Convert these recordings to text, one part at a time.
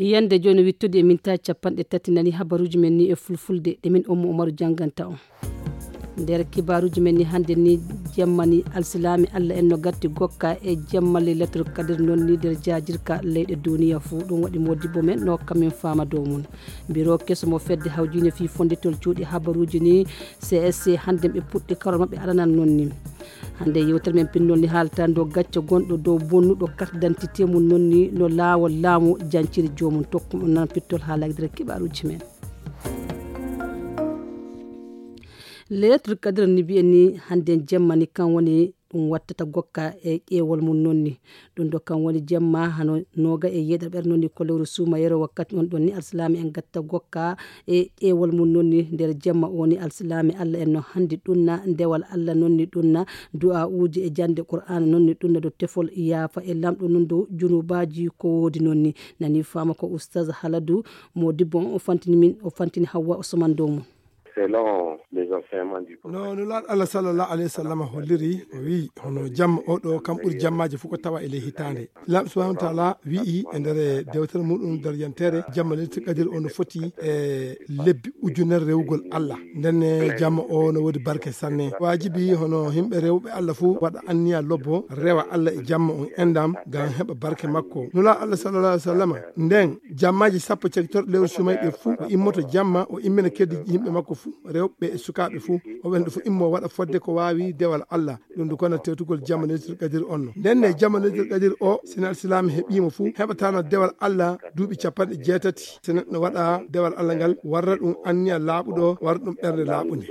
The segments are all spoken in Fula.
yande joni wittude minta capanɗe tati nani habaruji men ni e fulfulde ɗe min Oumou Oumarou janganta on. nder kibaruji men ni hande ni jemmani alsilami Allah en no gatti gokka e jemmal Laylatul Qadr non ni der jajirka leyɗe duniya fu ɗum waɗi modibbo men no kamin fama dow mun biro keso mo fedde hawjine fi fonditol cuuɗi habaruji ni CSC hande ɓe puɗɗi karol mabɓe alanan non ni hande yewtere men pinnol ni haalta ndo gacca gonɗo dow bonnuɗo carte d'identité mum non ni no laawol laamu janciri jomum tokkum nan pittol haalaki nder kibaruji men. Laylatul Qadr ni bi'en ni hande jemmani kan woni ɗum wattata gokka e ƴeewol mum nonni ɗum ɗo kan woni jemma hano noga e yeɗa ɓer nonni ko lewru suuma yero wakkati on ɗon ni alsilami en gatta gokka e ƴeewol mum nonni nder jemma o ni alsilami Allah en no handi ɗunna ndewal Allah nonni ɗunna du'a uji e jande Qur'an nonni ɗunna do tefol yaafa e lamɗo non do junubaji ko wodi nonni nani fama ko oustaz Haladou Modibbo o fantini min o fantini Hawwa Ousmane dow mum. Selon les enseignements du prophète. No nulaɗo Allah sallallahu alayhi wa sallam holliri o wi hono jamma oɗo kam ɓuuri jammaji fof ko tawa ele hitande lamɗo subhanahu wa taala wi'i e nder dewtere muɗum nder yantere jamma Laylatul Qadr o no foti e lebbi ujunere rewugol Allah ndenne jamma o no wodi barke sanne wajibi hono himɓe rewɓe Allah fof waɗa anniya lobbo rewa Allah e jamma on endam ngam heɓa barke makko nulaɗo Allah sallallahu alayhi wa sallam nden jammaji sappo cagtorɗe lewru sumayɗe fuu o immoto jamma o immina keddi yimɓe makko rewɓe e sukaɓe fuu o ɓen fo immo waɗa fodde ko wawi dewal Allah ɗum ndu kono tewtugol jamma Laylatul Qadr on no ndenne jamma Laylatul Qadr o sina alsilami heeɓimo fuu heɓatano dewal Allah duuɓi 80 so neɗɗo waɗa dewal Allah ngal warra ɗum anniya laaɓuɗo warra ɗum ɓerde laaɓude.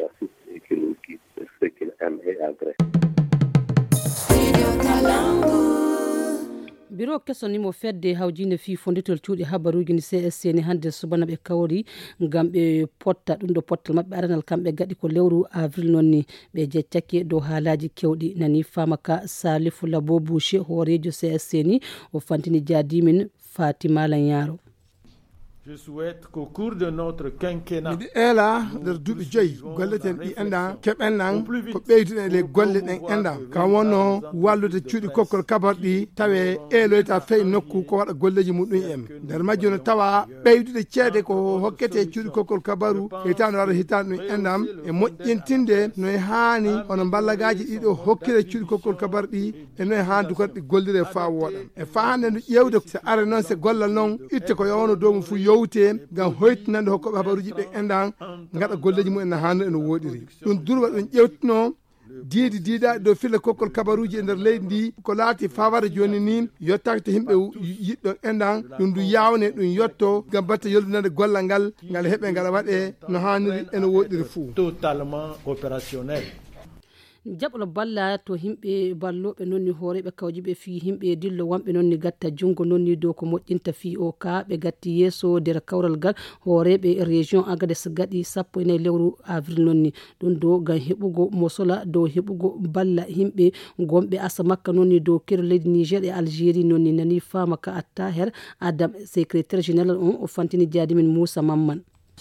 biro kesonimo fedde hawjine fi fonditol cuuɗi habaruji ni CSC ni hande subana ɓe kawri ngam ɓe potta ɗum ɗo pottal mabɓe aranal kamɓe gaɗi ko lewru avril noon ni ɓe jeccake dow haalaji kewɗi nani famaka Salifou Labo Boucher hoorejo CSC ni o fantini jaadimin Fatima Lanyaro. Je souhaite qu'au cours de notre quinquennat miɗi eela nder duuɓi joyi golleten ɗi enɗan keɓenɗan ko ɓeyduɗen le golle ɗen enɗan kam wonno wallude cuuɗi kokkol kabarɗi tawe eeloyta feyi nokku ko waɗa golleji muɗum en nder majjo no tawa ɓeydude ceede ko hokkete cuuɗi kokkol kabaru hitande waɗa hitande ɗum enɗam e moƴƴintinde noye haani hono ballagaji ɗiɗo hokkire cuuɗi kokkol kabarɗi e noye haani dukorɗi gollire fa woɗan e fa hande ndu ƴewde so are noon se gollal noon itte ko yowno dow mum fu yowte ngam hoytinande hokkoɓe habaruji ɓe enɗan gaɗa golleji mumen no hanno eno woɗiri ɗum durwa ɗum ƴewtino diidi diidaɗi dow filla kokkol kabaruji e nder leydi ndi ko laati fawara joni ni yottaki to yimɓe yiɗɗo enɗan ɗum ndu yawne ɗum yetto ngam batte yoldinande gollal ngal ngal heeɓe ngal waɗe no hanniri eno woɗiri fuu totalement opérationnel. jaɓolo balla to himɓe balloɓe nonni hooreɓe kawjiɓe fi himɓe dillo wonɓe nonni gatta jungo nonni dow ko moƴƴinta fi o ka ɓe gatti yeeso nder kawral gal hooreɓe région Agadez gaɗi 14 lewru avril nonni ɗum do gam heɓugo mosola dow heɓugo balla himɓe gonɓe asa makka nonni dow kero leydi Niger e Algérie nonni nani fama ka Attaher Adam secrétaire général on o fantini jaadimin Moussa Mamman.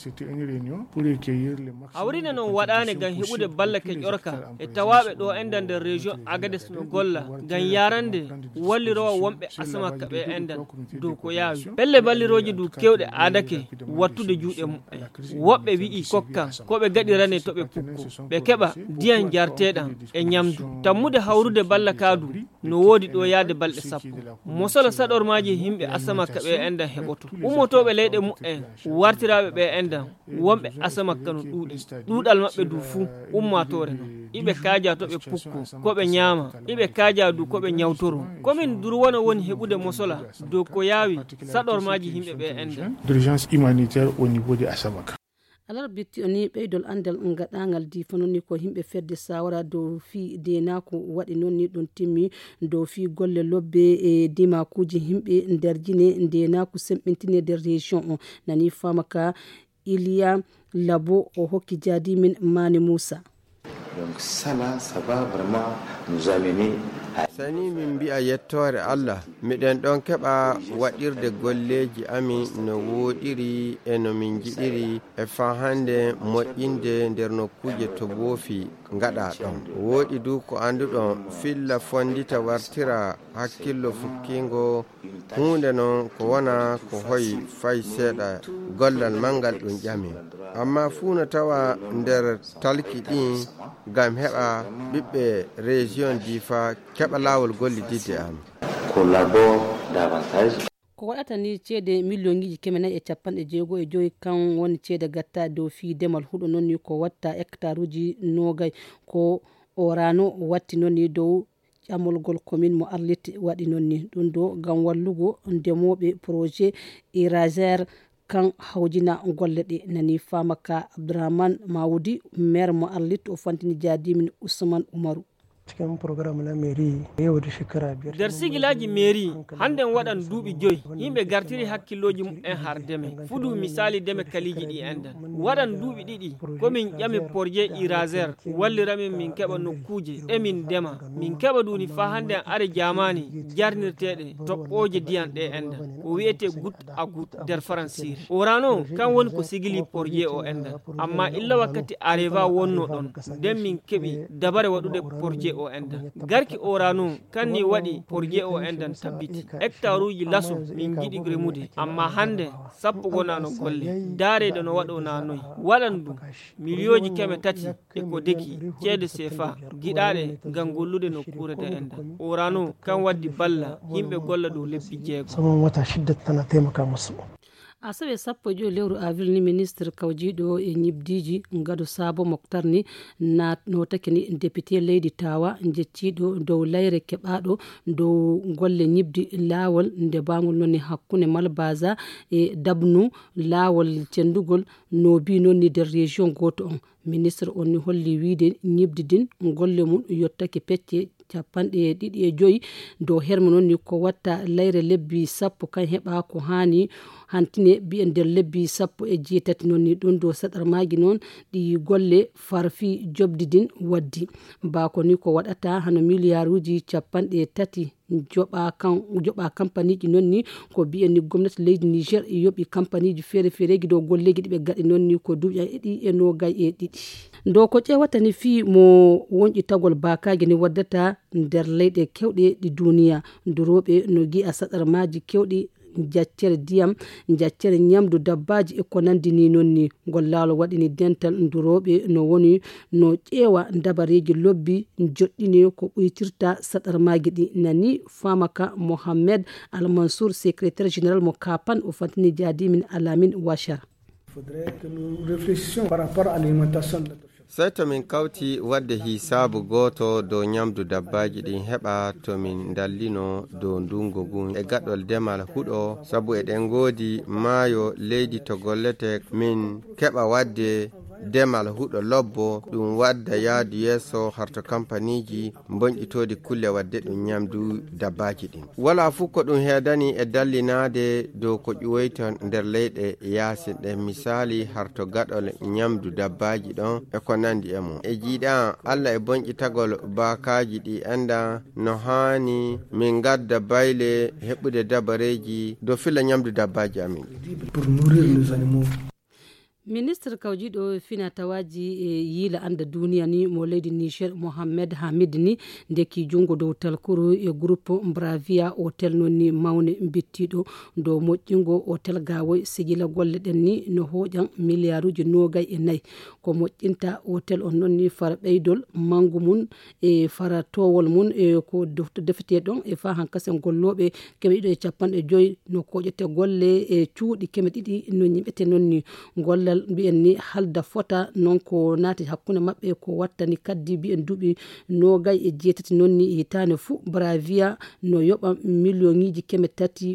hawrine noon waɗane gam heɓude balla ke ƴorka e tawaɓe ɗo endan nder région Agadez no golla gam yarande wallirowa wonɓe asamaka ɓe endan dow ko yaawi pelle balliroji du kewɗe adake wattude juuɗe mumen woɓɓe wi'i kokka koɓe gaɗirane toɓe pukko ɓe keɓa diyan jarteɗam e ñamdu tammude hawrude balla kadu no woodi ɗo yaade balɗe 10 mosolo saɗormaji himɓe asamaka ɓe endan heɓoto ummotoɓe leyɗe mumen wartiraɓe ɓe endan wonɓe asamakka no ɗuuɗi ɗuuɗal maɓɓe du fuu ummatore no iɓe kaaja to ɓe pukko koɓe ñaama iɓe kaaja du koɓe ñawtoro komin durwona woni heɓude mosola dow ko yaawi saɗormaji himɓe ɓe endan d'urgence humanitaire au niveau de Asamaka. alar bitti oni ɓeydol andal gaɗagal difa nonni ko himɓe fedde sawara dow fi denako waɗi nonni ɗum timmi dow fi golle lobbe e dimakuji himɓe nder jine denako semɓintine nder région o nani famaka Ilia Labo o hokki jaadi min Mani Moussa. Donc ça là, ça va vraiment nous amener sani min mbi'a yettore Allah miɗen ɗon keɓa waɗirde golleji amin no woɗiri e no min jiɗiri e fa hande moƴƴinde nder nokkuje to boofi gaɗa ɗon woɗi du ko anduɗon filla fondita wartira hakkillo fukkingo hunde noon ko wona ko hoyi fay seeɗa gollal mangal ɗum ƴami amma fuu no tawa nder talki ɗin gam heɓa ɓiɓɓe région Difa keɓa lawol gollididde am ko waɗata ni ceede millionji 450 kan woni ceede gatta dow fi demal huɗo noon ni ko watta hectare uji nogay ko orano watti noon ni dow ƴamolgol commune mo Arlit waɗi noon ni ɗum ɗo gam wallugo ndemoɓe projet Irager kan hawjina golle ɗe nani famaka Abdourahmane Mawoudi maire mo Arlit o fantini jaadimin Ousmane Oumarou cikin programme na mairie yau da shekara 5 der sigilaji mairie handen waɗan duuɓi 5 yimɓe gartiri hakkilloji en har deme fudu misali deme kaliji ɗi endan waɗan duuɓi 2 komin ƴami projet Irager walliramin min keɓa nokkuje emin dema min keɓa duni fa hande are jamani jarnirteɗe toɓɓoje diyan ɗe endan ko wiyete goutte à goutte der faransire orano kan woni ko sigili projet o endan amma illa wakkati areva wonno ɗon nden min keɓi dabare waɗude projet o endan garki orano kanni waɗi projet o endan tabbiti hectare uji laso min jiɗi remude amma hande sappo gonano golle darede no waɗo nanoy waɗan ɗum milioji 300 e ko deki ceede CFA giɗaɗe gam gollude no kurete endan orano kan waddi balla yimɓe golla dow lebbi 6 saman wata 6 tana taimaka musu asabe sappo jo lewru avril ni ministre kawjiɗo e ñibdiji ngado sabo moktar ni na notake ni député leydi tawa jecciɗo dow layre keɓaɗo dow golle ñibdi lawol nde bangol nonni hakkunde malbaza e dabnu lawol cendugol no bi nonni nder région goto on ministre on ni holli wiide ñibdi din golle mum yottake pecce 25 dow hermo noon ni ko watta layre lebbi sappo kan heɓa ko hani hantine bi'en nder lebbi 18 noon ni ɗon dow saɗarmaji noon ɗi golle farfi jobdidin waddi bako ni ko waɗata hano milliarduji 30 joɓa compagnie ji noon ni ko bi'en ni gomnati leydi Niger yoɓi compagnie ji feere dow golleji ɗiɓe gaɗi noon ni ko duuɓi 21 dow ko ƴewata ni fi mo wonƴi tagol bakaji ni waddata nder leyɗe kewɗe ɗi duniya duroɓe no gi'a saɗarmaji kewɗi jaccere diyam jaccere ñamdu dabbaji e ko nandi ni noon ni gollalo waɗini dental duroɓe no woni no ƴeewa dabareji lobbi joɗɗini ko ɓuytirta saɗarmaji ɗi nani famaka Mohamed Al Mansour secrétaire général mo Kapan o fantini jaadimin Alamine Ouachar. sey to min kawti wadde hisabu goto dow ñamdu dabbaji ɗin heɓa to min dallino dow ndungo ngun e gaɗɗol demal huɗo sabu eɗen godi maayo leydi to gollete min keɓa wadde demal huɗo lobbo ɗum wadda yaadu yeeso harto kampaniji bonƴitodi kulle wadde ɗum ñamdu dabbaji ɗin wala fu ko ɗum heedani e dallinade dow ko ƴuwoyton nder leyɗe yasinɗe misali harto gaɗol ñamdu dabbaji ɗon e ko nandi e mum e jiiɗa Allah e bonƴitagol bakaji ɗi enda no hani min gadda bayle heɓude dabareji dow filla ñamdu dabbaji amin ministre kawjiɗo fina tawaji e yiila anda duniya ni mo leydi Niger Mohamed Hamid ni ndeki jungo dow talkuru e groupe Bravia hotel non ni mawne bittiɗo dow moƴƴingo hotel gawoy sigila golle ɗen ni no hoƴan milliarduji 24 ko moƴƴinta hotel on non ni fara ɓeydol mangu mun e fara towol mun e ko defete ɗon e fa hankasen golloɓe keɓe ɗiɗo e 50 no koƴete golle e cuuɗi keɓe ɗiɗi no ñiɓete non ni golle mbi'en ni halda fota non ko naati hakkunde maɓɓe ko wattani kaddi mbi'en duuɓi 27 non ni hitane fuu Bravia no yoɓa millionji 300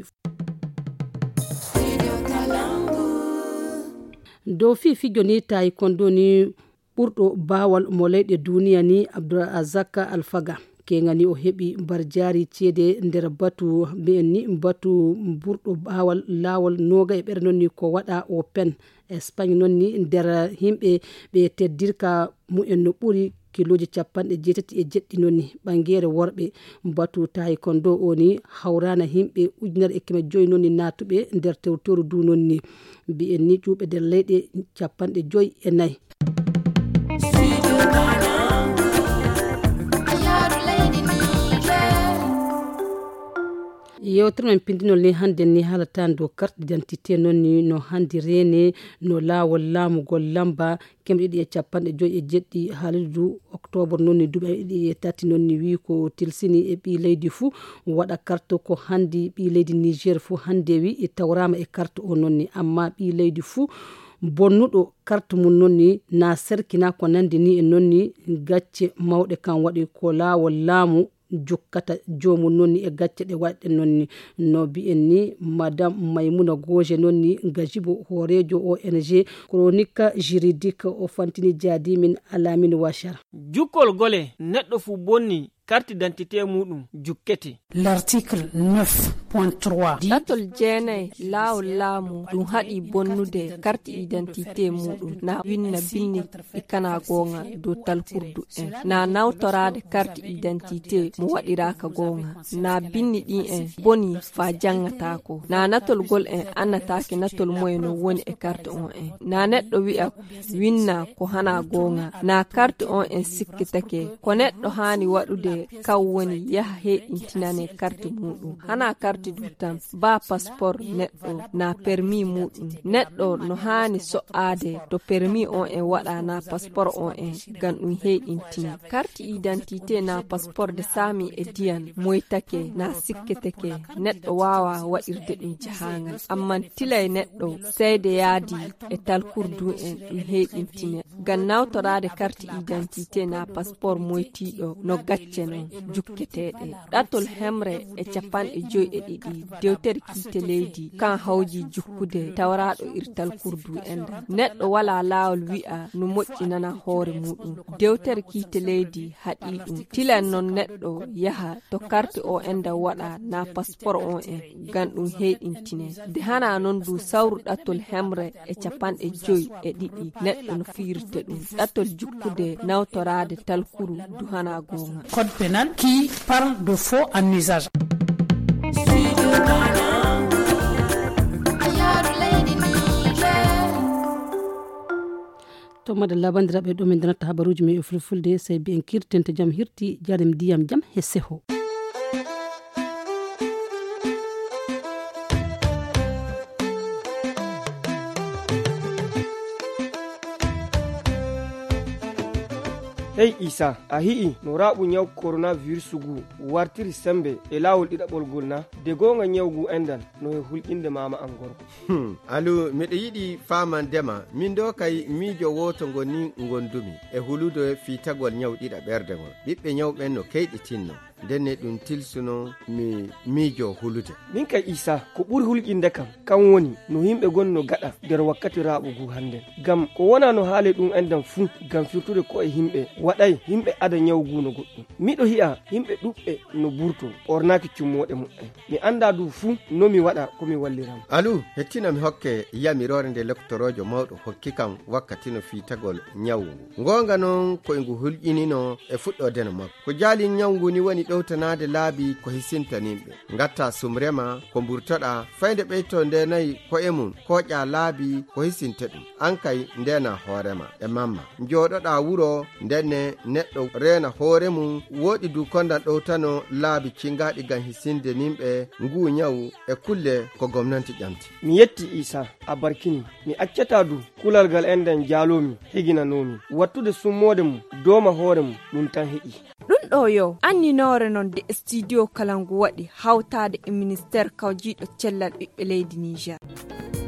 dow fijo ni tawi kondo ni ɓurɗo bawal mo leyɗe duniya ni Abdourazak Alfaga kengani o heɓi barjari ceede nder batu mbi'en ni batu ɓurɗo bawal lawol 20 non ni ko waɗa Open Espagne non ni nder himɓe ɓe teddirka mu'en no ɓuri kiloji capanɗe jeetati e jeɗɗi nonni ɓangere worɓe batu tayi kon do oni hawrana himɓe ujunere e keme joyi nonni natuɓe nder tewtoru du nonni mbi'en ni ƴuuɓe nder leyɗe capanɗe joyi e nayyi. yewtere men pindinol ni hande ni haalata dow carte d'identité noon ni no handi rene no laawol laamugol lamba kemɗe ɗiɗi e capanɗe joyi e jeɗɗi haalirdu octobre noon ni duuɓi ɗiɗi e tati noon ni wi ko tilsini e ɓi leydi fuu waɗa carte ko handi ɓi leydi Niger fuu hande wi e tawrama e carte o noon ni amma ɓi leydi fuu bonnuɗo carte mum noon ni na serkina ko nandi ni e noon ni gacce mawɗe kan waɗi ko laawol laamu jukkata jomum nonni e gacce ɗe waɗɗen nonni no bi'en ni madame Maimouna Goje nonni gajibo horejo ONG chronique juridique o fantini jaadi min Alamine Wachar. Jukkol gole neɗɗo fu bonni carte d'identité muɗum jukkete. L'article 9.3 ɗatol jeenay laawol laamu ɗum haɗi bonnude carte identité muɗum na winna binni e kana gonga dow talkurdu en na nawtorade carte identité mo waɗiraka gonga na binni ɗi en boni fa jangatako na natolgol en annatake natol moyno woni e carte on en na neɗɗo wi'a winna ko hana gonga na carte on en sikkitake ko neɗɗo hani waɗude kaw woni yaha heɗintinane carte muɗum hana carte du tam ba passeport neɗɗo na permis muɗum neɗɗo no hani so'ade to permis on en waɗa na passeport on en gam ɗum heɗintini carte identité na passeport de sami e diyan moytake na sikketeke neɗɗo wawa waɗirde ɗum jahangal amma tilay neɗɗo seyde yaadi e talkurdu en ɗum heɗintine gam nawtorade carte identité na passeport moytiɗo no gacce non jukketeɗe ɗatol hemre e capanɗe joyi e ɗiɗi dewtere kiite leydi kan hawji jukkude tawraɗo irtal kurdu enda neɗɗo wala laawol wi'a no moƴƴinana hoore muɗum dewtere kiite leydi haɗi ɗum tilan non neɗɗo yaha to carte o enda waɗa na passeport on en gam ɗum heɗintine de hana non du sawru ɗatol hemre e capanɗe joyi e ɗiɗi neɗɗo no firte ɗum ɗatol jukkude nawtorade talkuru du hana gonga. Code pénal qui parle de faux en usage. to madalla bandiraɓe ɗo min danata habaruji men e fulfulde sey bi en kirtente jaam hirti jarem ndiyam jaam he seho. Hey Isa, a hi'i no raɓu nyaw coronavirus gu wartiri sembe e lawol ɗiɗaɓol na de gonga nyawgu endan no e hulɓinde mama an gorko. Alu miɗo yiɗi famandema min do kay miijo woto ngoni gondumi e huludo fitagol nyaw ɗiɗaɓerde ngol ɓiɓɓe nyawɓen no keyɗitinno denne ɗum tilsuno mi miijo hulude. Min kay Isa ko ɓuri hulƴinde kam kan woni no yimɓe gonno gaɗa nder wakkati raɓugu hande gam ko wona no haale ɗum endan fuu gam firtude ko e yimɓe waɗay yimɓe ada nyawgu no goɗɗum miɗo hi'a yimɓe ɗuɓɓe no burto ornaki cummoɗe muɗɗen mi anda du fuu no mi waɗa komi walliram. Alu hettina mi hokke yamirore nde lektorojo mawɗo hokki kam wakkati no fitagol nyawgu gonga noon koye ngu hulƴinino e fuɗɗode no makko ko jaali nyawgu ni woni ɗowtanade laabi ko hisintaniɓe gatta sumrema ko burtoɗa fayde ɓeyto ndenayi koye mum koƴa laabi ko hisinta ɗum an kay ndena hoorema e mamma joɗoɗa wuro ndenne neɗɗo rena hoore mum woɗi du kondan ɗowtano laabi cingaɗi gam hisinde nimɓe ngu nyawu e kulle ko gomnati ƴamti. Mi yetti Isa a barkini mi accata du kulalgal enden jalomi heginanomi wattude summode mum doma hoore mum ɗum tan heƴi. ɗum ɗo yo anninore non de studio kalangu waɗi hawtade e ministére kawjiɗo cellal ɓiɓɓe leydi Niger.